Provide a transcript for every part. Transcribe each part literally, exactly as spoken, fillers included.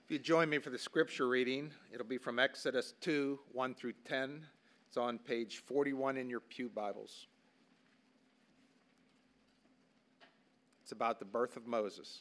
If you join me for the scripture reading, it'll be from Exodus two, one through ten. It's on page forty-one in your pew Bibles. It's about the birth of Moses.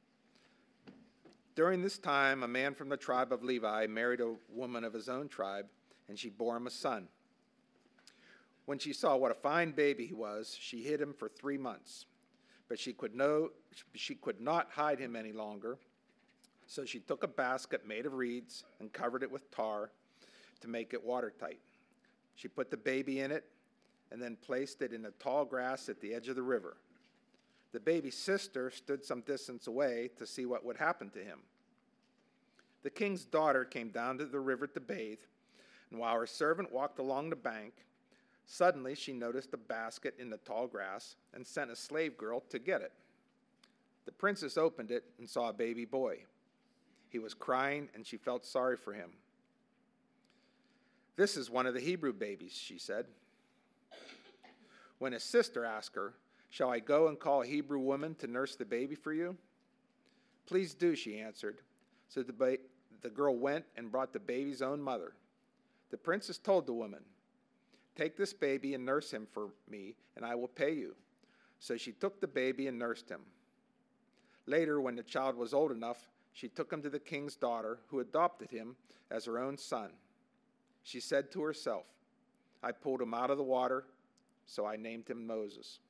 During this time, a man from the tribe of Levi married a woman of his own tribe, and she bore him a son. When she saw what a fine baby he was, she hid him for three months. But she could, no, she could not hide him any longer. So she took a basket made of reeds and covered it with tar to make it watertight. She put the baby in it and then placed it in the tall grass at the edge of the river. The baby's sister stood some distance away to see what would happen to him. The king's daughter came down to the river to bathe, and while her servant walked along the bank, suddenly she noticed a basket in the tall grass and sent a slave girl to get it. The princess opened it and saw a baby boy. He was crying, and she felt sorry for him. "This is one of the Hebrew babies," she said. When his sister asked her, "Shall I go and call a Hebrew woman to nurse the baby for you?" "Please do," she answered. So the, ba- the girl went and brought the baby's own mother. The princess told the woman, "Take this baby and nurse him for me, and I will pay you." So she took the baby and nursed him. Later, when the child was old enough, she took him to the king's daughter, who adopted him as her own son. She said to herself, "I pulled him out of the water, so I named him Moses."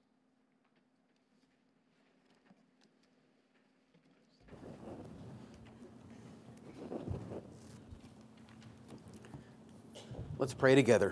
Let's pray together.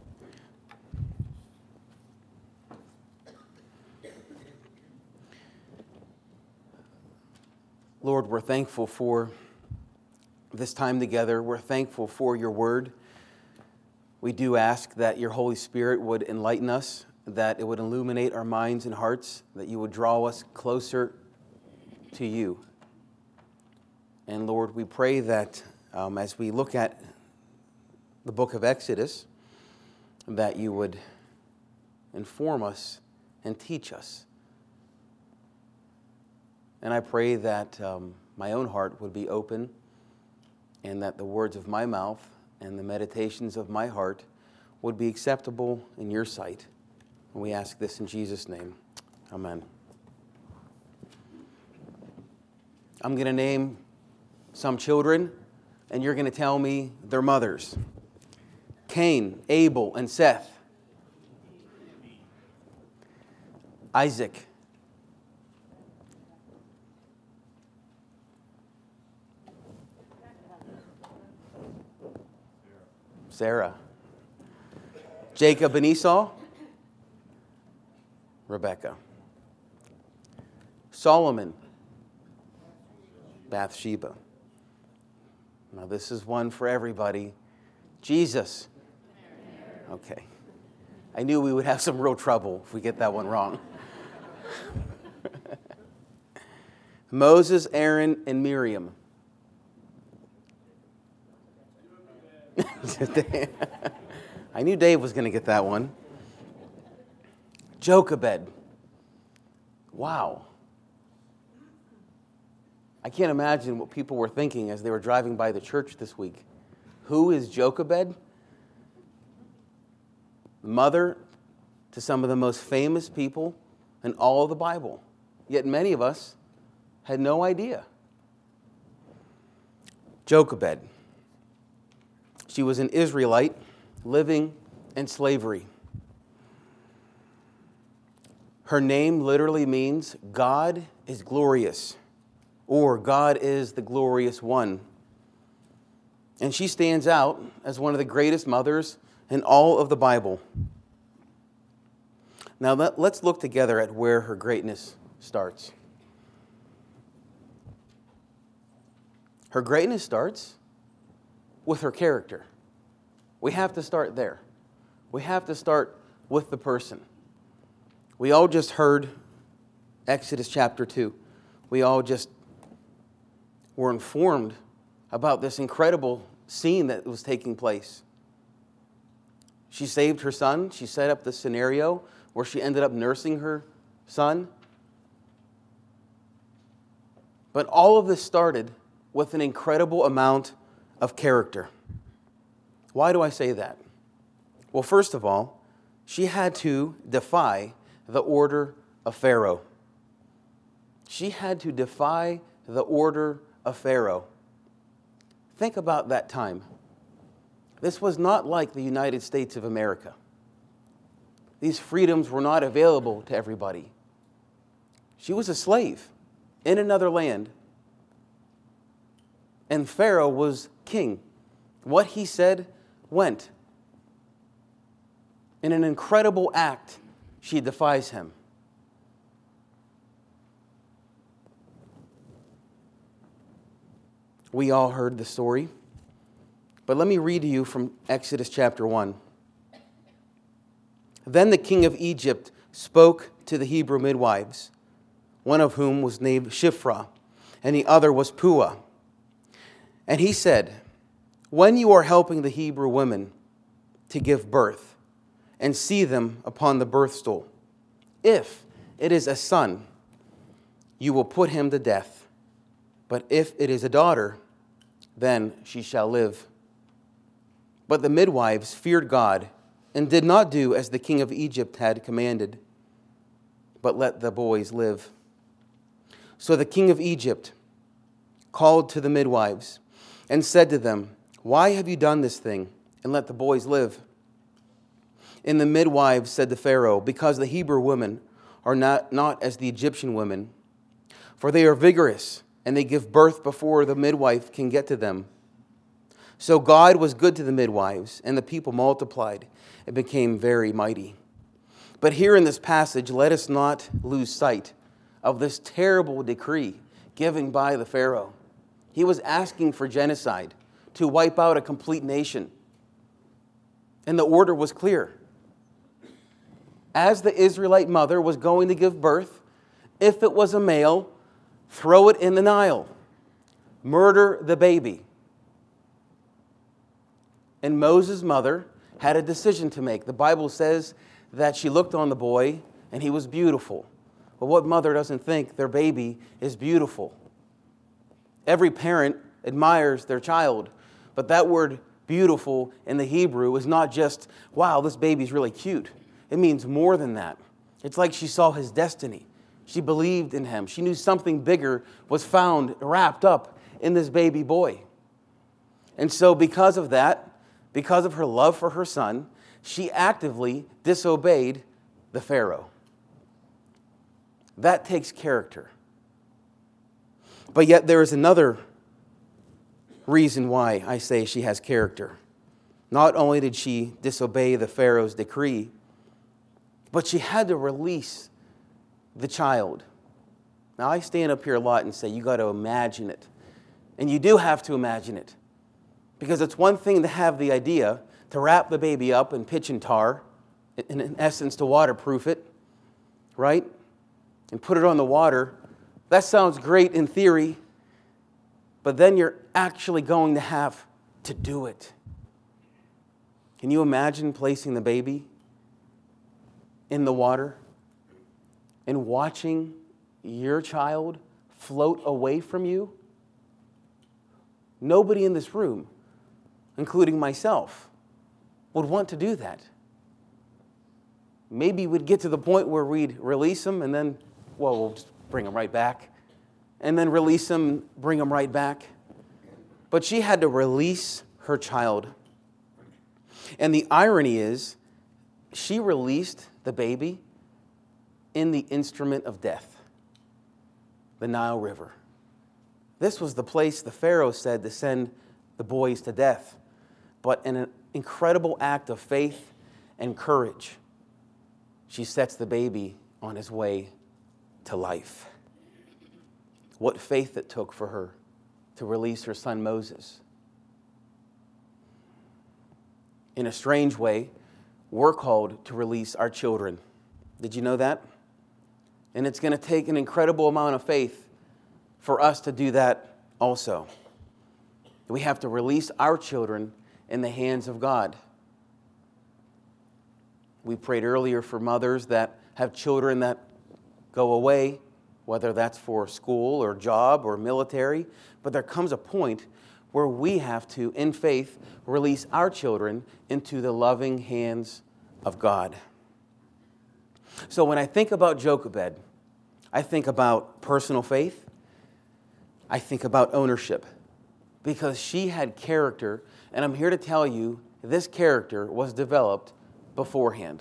Lord, we're thankful for this time together. We're thankful for your word. We do ask that your Holy Spirit would enlighten us, that it would illuminate our minds and hearts, that you would draw us closer to you. And Lord, we pray that um, as we look at the book of Exodus, that you would inform us and teach us. And I pray that um, my own heart would be open, and that the words of my mouth and the meditations of my heart would be acceptable in your sight. And we ask this in Jesus' name. Amen. I'm going to name some children, and you're going to tell me their mothers. Cain, Abel, and Seth. Isaac. Sarah. Jacob and Esau. Rebekah. Solomon. Bathsheba. Now this is one for everybody. Jesus. Okay. I knew we would have some real trouble if we get that one wrong. Moses, Aaron, and Miriam. I knew Dave was going to get that one. Jochebed. Wow. I can't imagine what people were thinking as they were driving by the church this week. Who is Jochebed? Mother to some of the most famous people in all of the Bible. Yet many of us had no idea. Jochebed. She was an Israelite living in slavery. Her name literally means God is glorious, or God is the glorious one. And she stands out as one of the greatest mothers in all of the Bible. Now let, let's look together at where her greatness starts. Her greatness starts with her character. We have to start there. We have to start with the person. We all just heard Exodus chapter two. We all just were informed about this incredible scene that was taking place. She saved her son. She set up the scenario where she ended up nursing her son. But all of this started with an incredible amount of character. Why do I say that? Well, first of all, she had to defy the order of Pharaoh. She had to defy the order of Pharaoh. Think about that time. This was not like the United States of America. These freedoms were not available to everybody. She was a slave in another land. And Pharaoh was king. What he said went. In an incredible act, she defies him. We all heard the story. But let me read to you from Exodus chapter one. Then the king of Egypt spoke to the Hebrew midwives, one of whom was named Shiphrah, and the other was Puah. And he said, when you are helping the Hebrew women to give birth and see them upon the birth stool, if it is a son, you will put him to death. But if it is a daughter, then she shall live. But the midwives feared God and did not do as the king of Egypt had commanded, but let the boys live. So the king of Egypt called to the midwives and said to them, why have you done this thing, and let the boys live? And the midwives said to Pharaoh, because the Hebrew women are not, not as the Egyptian women, for they are vigorous, and they give birth before the midwife can get to them. So God was good to the midwives, and the people multiplied and became very mighty. But here in this passage, let us not lose sight of this terrible decree given by the Pharaoh. He was asking for genocide, to wipe out a complete nation. And the order was clear. As the Israelite mother was going to give birth, if it was a male, throw it in the Nile. Murder the baby. And Moses' mother had a decision to make. The Bible says that she looked on the boy and he was beautiful. But what mother doesn't think their baby is beautiful? Every parent admires their child. But that word beautiful in the Hebrew is not just, wow, this baby's really cute. It means more than that. It's like she saw his destiny. She believed in him. She knew something bigger was found, wrapped up in this baby boy. And so because of that, because of her love for her son, she actively disobeyed the Pharaoh. That takes character. But yet there is another reason why I say she has character. Not only did she disobey the Pharaoh's decree, but she had to release the child. Now, I stand up here a lot and say, you got to imagine it. And you do have to imagine it. Because it's one thing to have the idea to wrap the baby up in pitch and tar, in, in essence, to waterproof it, right? And put it on the water. That sounds great in theory, but then you're actually going to have to do it. Can you imagine placing the baby in the water and watching your child float away from you? Nobody in this room, including myself, would want to do that. Maybe we'd get to the point where we'd release them and then, well, we'll just bring them right back. And then release them, bring them right back. But she had to release her child. And the irony is, she released the baby in the instrument of death, the Nile River. This was the place the Pharaoh said to send the boys to death. But in an incredible act of faith and courage, she sets the baby on his way to life. What faith it took for her to release her son Moses. In a strange way, we're called to release our children. Did you know that? And it's going to take an incredible amount of faith for us to do that also. We have to release our children in the hands of God. We prayed earlier for mothers that have children that go away whether that's for school or job or military, but there comes a point where we have to, in faith, release our children into the loving hands of God. So when I think about Jochebed, I think about personal faith. I think about ownership, because she had character, and I'm here to tell you this character was developed beforehand.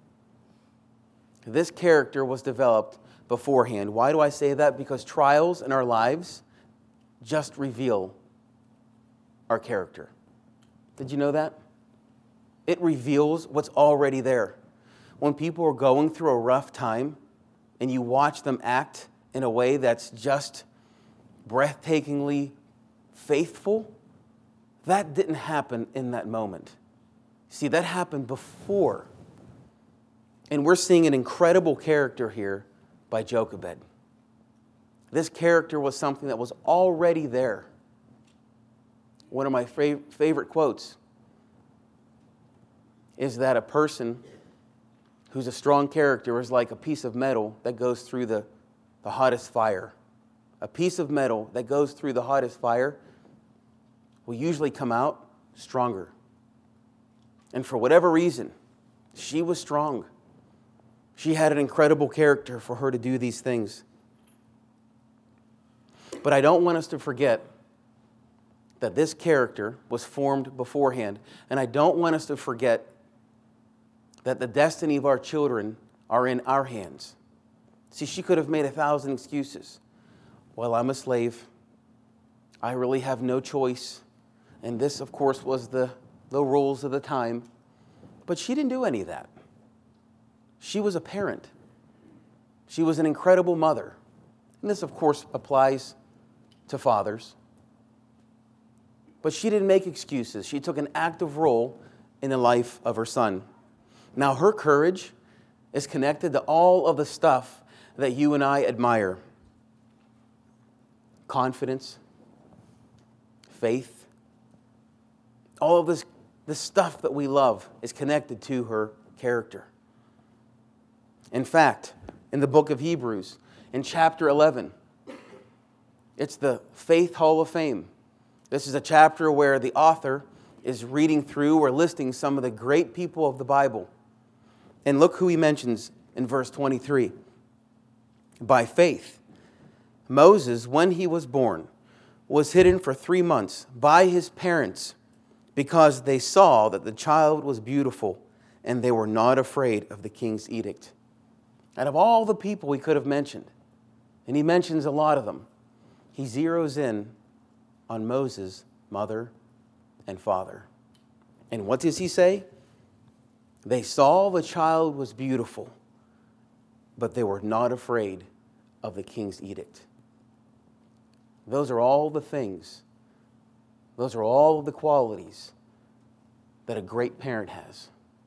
This character was developed beforehand. Why do I say that? Because trials in our lives just reveal our character. Did you know that? It reveals what's already there. When people are going through a rough time and you watch them act in a way that's just breathtakingly faithful, that didn't happen in that moment. See, that happened before. And we're seeing an incredible character here by Jochebed. This character was something that was already there. One of my fav- favorite quotes is that a person who's a strong character is like a piece of metal that goes through the, the hottest fire. A piece of metal that goes through the hottest fire will usually come out stronger. And for whatever reason, she was strong. She had an incredible character for her to do these things. But I don't want us to forget that this character was formed beforehand. And I don't want us to forget that the destiny of our children are in our hands. See, she could have made a thousand excuses. Well, I'm a slave. I really have no choice. And this, of course, was the, the rules of the time. But she didn't do any of that. She was a parent. She was an incredible mother. And this, of course, applies to fathers. But she didn't make excuses. She took an active role in the life of her son. Now, her courage is connected to all of the stuff that you and I admire. Confidence, faith, all of this, this stuff that we love is connected to her character. In fact, in the book of Hebrews, in chapter eleven, it's the Faith Hall of Fame. This is a chapter where the author is reading through or listing some of the great people of the Bible. And look who he mentions in verse twenty-three. By faith, Moses, when he was born, was hidden for three months by his parents because they saw that the child was beautiful and they were not afraid of the king's edict. Out of all the people he could have mentioned, and he mentions a lot of them, he zeroes in on Moses' mother and father. And what does he say? They saw the child was beautiful, but they were not afraid of the king's edict. Those are all the things, those are all the qualities that a great parent has.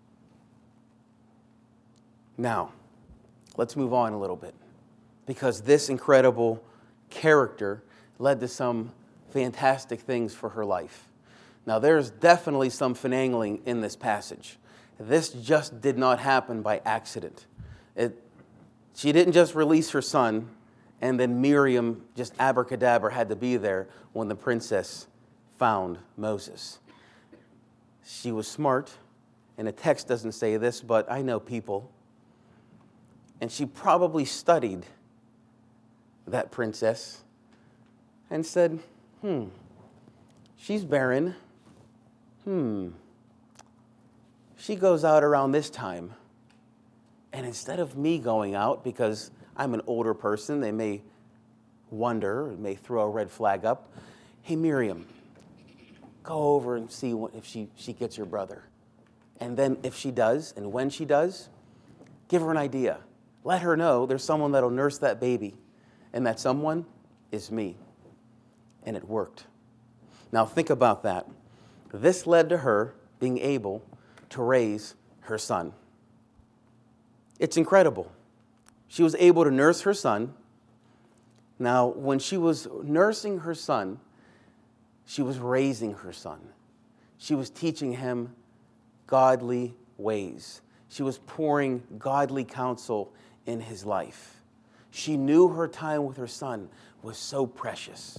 Now, let's move on a little bit, because this incredible character led to some fantastic things for her life. Now, there's definitely some finagling in this passage. This just did not happen by accident. It, she didn't just release her son, and then Miriam, just abracadabra, had to be there when the princess found Moses. She was smart, and the text doesn't say this, but I know people. And she probably studied that princess and said, hmm, she's barren. Hmm. She goes out around this time. And instead of me going out, because I'm an older person, they may wonder, may throw a red flag up. Hey, Miriam, go over and see what, if she, she gets your brother. And then if she does, and when she does, give her an idea. Let her know there's someone that'll nurse that baby. And that someone is me. And it worked. Now think about that. This led to her being able to raise her son. It's incredible. She was able to nurse her son. Now, when she was nursing her son, she was raising her son. She was teaching him godly ways. She was pouring godly counsel in his life. She knew her time with her son was so precious.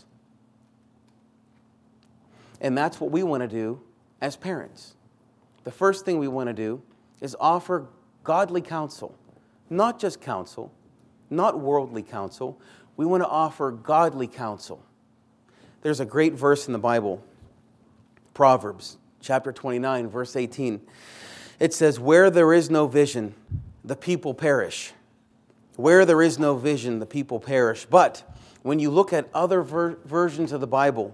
And that's what we want to do as parents. The first thing we want to do is offer godly counsel. Not just counsel, not worldly counsel. We want to offer godly counsel. There's a great verse in the Bible, Proverbs chapter twenty-nine, verse eighteen. It says, "Where there is no vision, the people perish." Where there is no vision, the people perish. But when you look at other ver- versions of the Bible,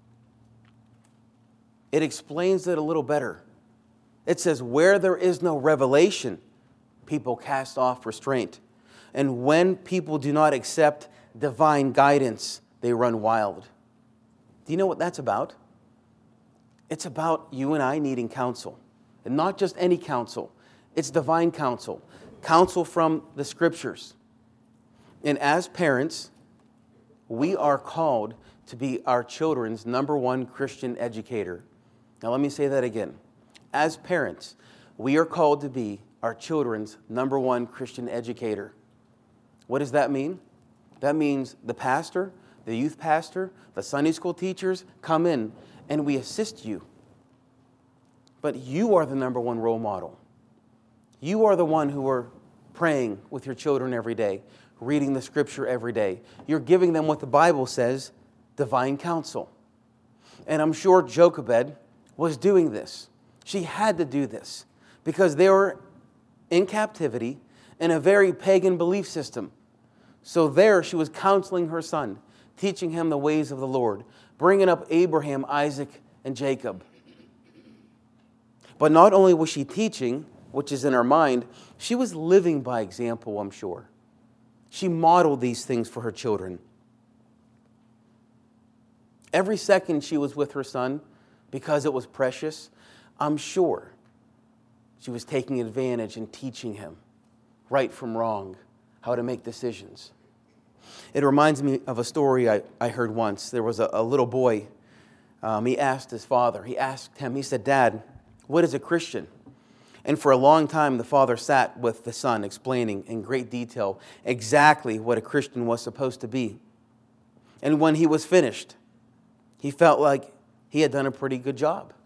it explains it a little better. It says, "Where there is no revelation, people cast off restraint. And when people do not accept divine guidance, they run wild." Do you know what that's about? It's about you and I needing counsel. And not just any counsel. It's divine counsel. Counsel from the Scriptures. And as parents, we are called to be our children's number one Christian educator. Now let me say that again. As parents, we are called to be our children's number one Christian educator. What does that mean? That means the pastor, the youth pastor, the Sunday school teachers come in and we assist you. But you are the number one role model. You are the one who are praying with your children every day, reading the Scripture every day. You're giving them what the Bible says, divine counsel. And I'm sure Jochebed was doing this. She had to do this because they were in captivity in a very pagan belief system. So there she was counseling her son, teaching him the ways of the Lord, bringing up Abraham, Isaac, and Jacob. But not only was she teaching, which is in her mind, she was living by example, I'm sure. She modeled these things for her children. Every second she was with her son, because it was precious, I'm sure she was taking advantage and teaching him right from wrong, how to make decisions. It reminds me of a story I, I heard once. There was a, a little boy. Um, he asked his father, he asked him, he said, "Dad, what is a Christian?" And for a long time, the father sat with the son, explaining in great detail exactly what a Christian was supposed to be. And when he was finished, he felt like he had done a pretty good job.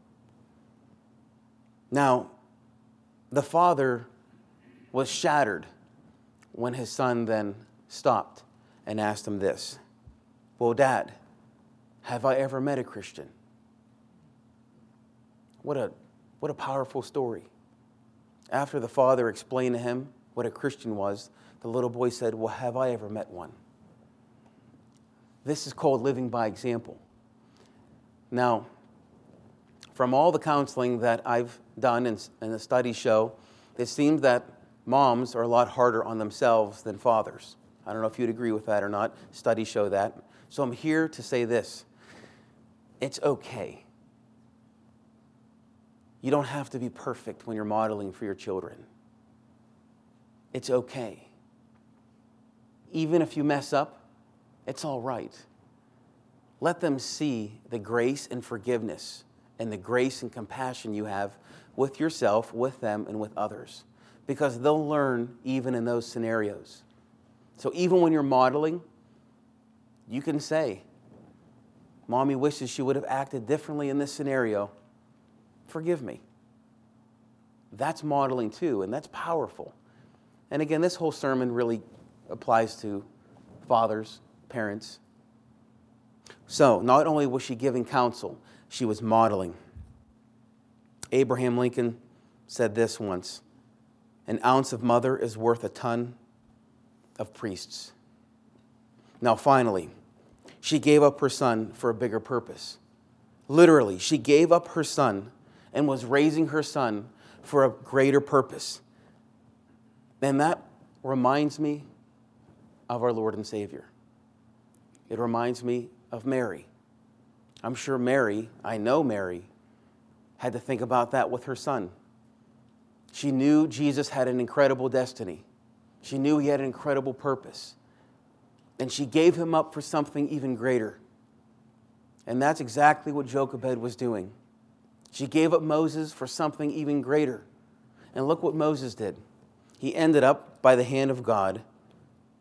Now, the father was shattered when his son then stopped and asked him this, "Well, Dad, have I ever met a Christian?" What a, what a powerful story. After the father explained to him what a Christian was, the little boy said, "Well, have I ever met one?" This is called living by example. Now, from all the counseling that I've done and, and the studies show, it seems that moms are a lot harder on themselves than fathers. I don't know if you'd agree with that or not. Studies show that. So I'm here to say this. It's okay. You don't have to be perfect when you're modeling for your children. It's okay. Even if you mess up, it's all right. Let them see the grace and forgiveness and the grace and compassion you have with yourself, with them, and with others. Because they'll learn even in those scenarios. So even when you're modeling, you can say, "Mommy wishes she would have acted differently in this scenario. Forgive me." That's modeling too, and that's powerful. And again, this whole sermon really applies to fathers, parents. So, not only was she giving counsel, she was modeling. Abraham Lincoln said this once, "An ounce of mother is worth a ton of priests." Now, finally, she gave up her son for a bigger purpose. Literally, she gave up her son and was raising her son for a greater purpose. And that reminds me of our Lord and Savior. It reminds me of Mary. I'm sure Mary, I know Mary, had to think about that with her son. She knew Jesus had an incredible destiny. She knew he had an incredible purpose. And she gave him up for something even greater. And that's exactly what Jochebed was doing. She gave up Moses for something even greater. And look what Moses did. He ended up, by the hand of God,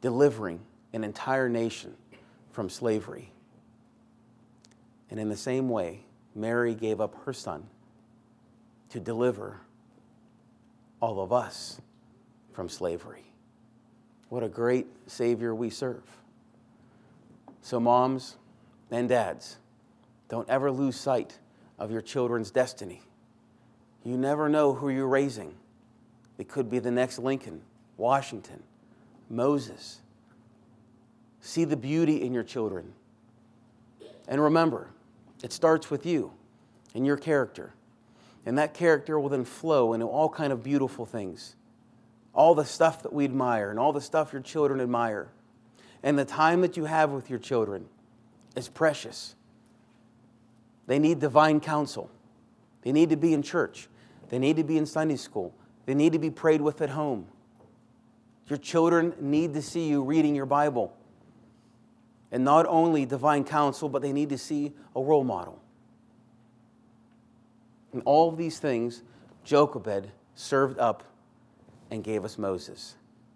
delivering an entire nation from slavery. And in the same way, Mary gave up her son to deliver all of us from slavery. What a great Savior we serve. So moms and dads, don't ever lose sight of your children's destiny. You never know who you're raising. It could be the next Lincoln, Washington, Moses. See the beauty in your children. And remember, it starts with you and your character. And that character will then flow into all kind of beautiful things. All the stuff that we admire and all the stuff your children admire. And the time that you have with your children is precious. They need divine counsel. They need to be in church. They need to be in Sunday school. They need to be prayed with at home. Your children need to see you reading your Bible. And not only divine counsel, but they need to see a role model. And all of these things, Jochebed served up and gave us Moses.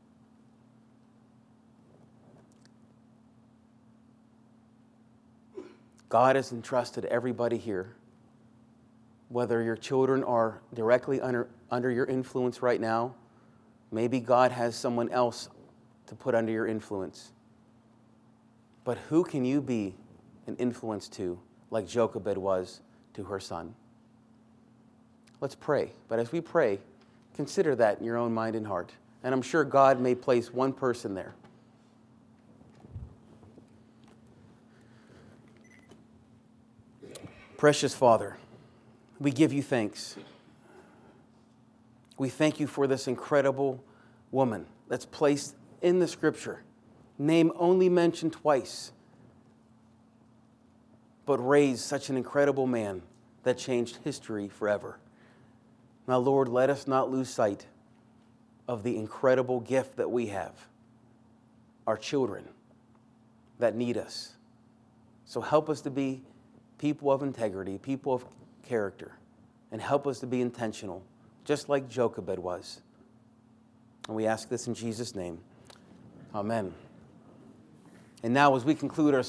God has entrusted everybody here, whether your children are directly under, under your influence right now, maybe God has someone else to put under your influence. But who can you be an influence to, like Jochebed was to her son? Let's pray. But as we pray, consider that in your own mind and heart. And I'm sure God may place one person there. Precious Father, we give you thanks. We thank you for this incredible woman that's placed in the Scripture, name only mentioned twice, but raised such an incredible man that changed history forever. Now, Lord, let us not lose sight of the incredible gift that we have, our children that need us. So help us to be people of integrity, people of character, and help us to be intentional, just like Jochebed was. And we ask this in Jesus' name. Amen. And now, as we conclude our